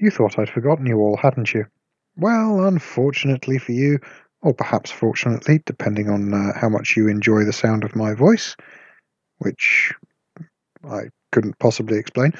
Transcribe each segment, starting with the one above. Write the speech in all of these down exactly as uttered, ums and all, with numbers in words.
You thought I'd forgotten you all, hadn't you? Well, unfortunately for you, or perhaps fortunately, depending on uh, how much you enjoy the sound of my voice, which I couldn't possibly explain,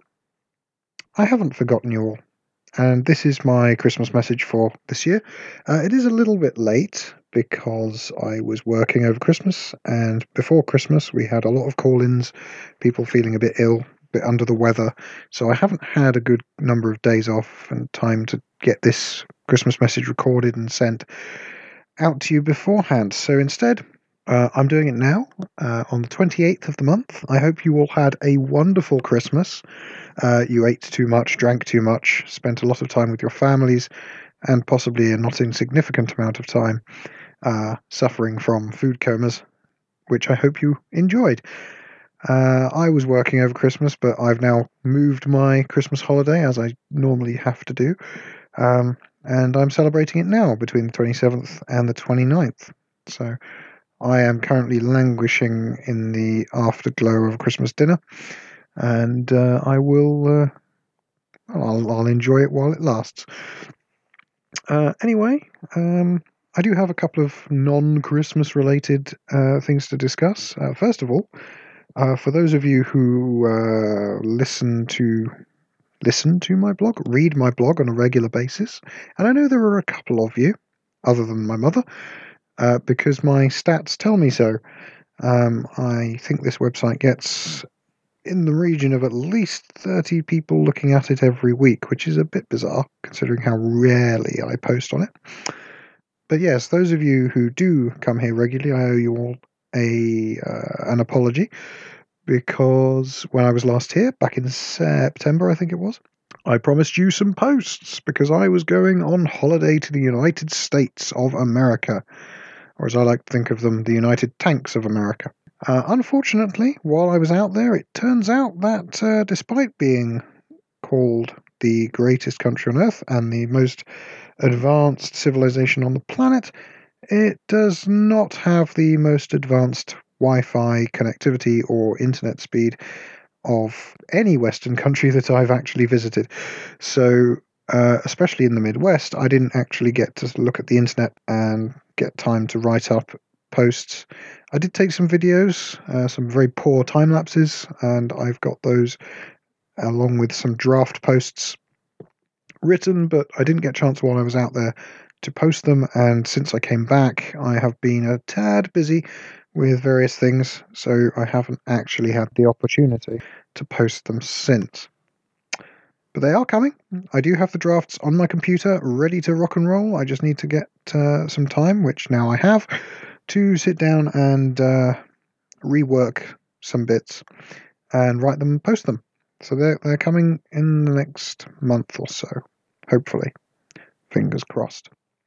I haven't forgotten you all. And this is my Christmas message for this year. Uh, it is a little bit late because I was working over Christmas, and before Christmas we had a lot of call-ins, people feeling a bit ill, a bit under the weather. So I haven't had a good number of days off and time to get this Christmas message recorded and sent out to you beforehand. So instead, uh, I'm doing it now, uh, on the twenty-eighth of the month. I hope you all had a wonderful Christmas. Uh, you ate too much, drank too much, spent a lot of time with your families, and possibly a not insignificant amount of time uh, suffering from food comas, which I hope you enjoyed. Uh, I was working over Christmas, but I've now moved my Christmas holiday, as I normally have to do, um, and I'm celebrating it now between the twenty-seventh and the twenty-ninth. So I am currently languishing in the afterglow of a Christmas dinner, and uh, I will uh, I'll, I'll enjoy it while it lasts. Uh, anyway, um, I do have a couple of non-Christmas related uh, things to discuss. Uh, first of all, uh, for those of you who uh, listen to listen to my blog, read my blog on a regular basis, and I know there are a couple of you, other than my mother, uh, because my stats tell me so. Um, I think this website gets in the region of at least thirty people looking at it every week, which is a bit bizarre considering how rarely I post on it. But yes, those of you who do come here regularly, I owe you all a uh, an apology, because when I was last here, back in September, I think it was, I promised you some posts because I was going on holiday to the United States of America, or as I like to think of them, the United Tanks of America. Uh, unfortunately, while I was out there, it turns out that uh, despite being called the greatest country on Earth and the most advanced civilization on the planet, it does not have the most advanced Wi-Fi connectivity or internet speed of any Western country that I've actually visited. So, uh, especially in the Midwest, I didn't actually get to look at the internet and get time to write up posts. I did take some videos, uh, some very poor time lapses, and I've got those along with some draft posts written, but I didn't get a chance while I was out there to post them, and since I came back, I have been a tad busy with various things, so I haven't actually had the opportunity to post them since. But they are coming. I do have the drafts on my computer ready to rock and roll. I just need to get uh, some time, which now I have, to sit down and uh, rework some bits and write them and post them. So they're, they're coming in the next month or so, hopefully. Fingers crossed.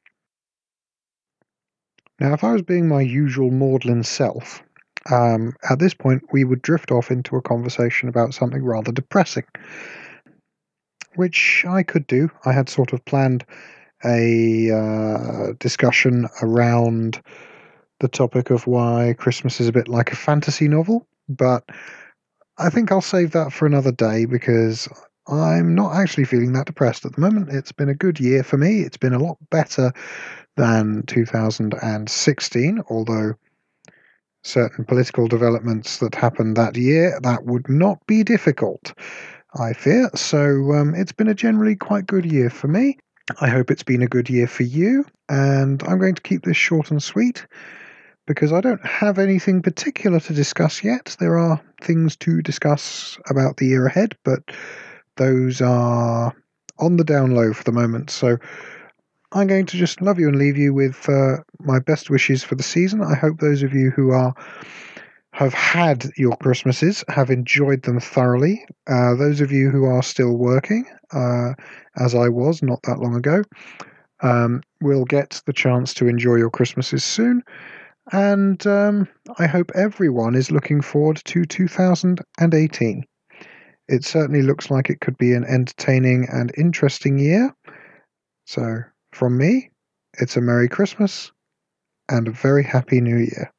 Now, if I was being my usual maudlin self, um, at this point we would drift off into a conversation about something rather depressing, which I could do. I had sort of planned a uh, discussion around the topic of why Christmas is a bit like a fantasy novel, but I think I'll save that for another day because I'm not actually feeling that depressed at the moment. It's been a good year for me. It's been a lot better than two thousand sixteen, although certain political developments that happened that year, that would not be difficult, I fear. So um, it's been a generally quite good year for me. I hope it's been a good year for you, and I'm going to keep this short and sweet because I don't have anything particular to discuss yet. There are things to discuss about the year ahead, but those are on the down low for the moment. So I'm going to just love you and leave you with uh, my best wishes for the season. I hope those of you who are have had your Christmases have enjoyed them thoroughly. Uh, those of you who are still working, uh, as I was not that long ago, um, will get the chance to enjoy your Christmases soon. And um, I hope everyone is looking forward to two thousand eighteen. It certainly looks like it could be an entertaining and interesting year. So, from me, it's a Merry Christmas and a very Happy New Year.